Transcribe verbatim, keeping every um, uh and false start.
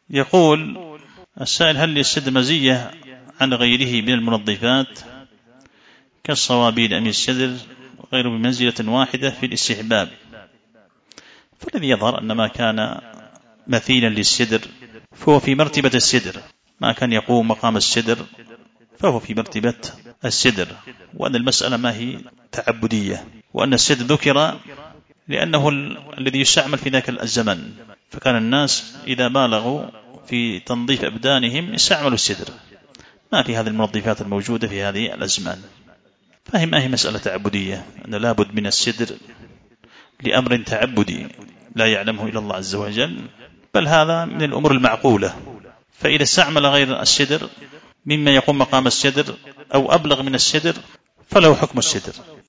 يقول السائل: هل للسدر مزية عن غيره من المنظفات كالصوابين أم السدر غير بمنزلة واحدة في الاستحباب؟ فالذي يظهر أن ما كان مثيلا للسدر فهو في مرتبة السدر، ما كان يقوم مقام السدر فهو في مرتبة السدر، وأن المسألة ما هي تعبدية، وأن السدر ذكر لأنه الذي يستعمل في ذاك الزمن، فكان الناس إذا بالغوا في تنظيف أبدانهم استعملوا السدر، ما في هذه المنظفات الموجودة في هذه الأزمان. فهي ما هي مسألة تعبدية، أن لابد من السدر لأمر تعبدي لا يعلمه إلا الله عز وجل، بل هذا من الأمور المعقولة. فإذا استعمل غير السدر مما يقوم مقام السدر أو أبلغ من السدر فله حكم السدر.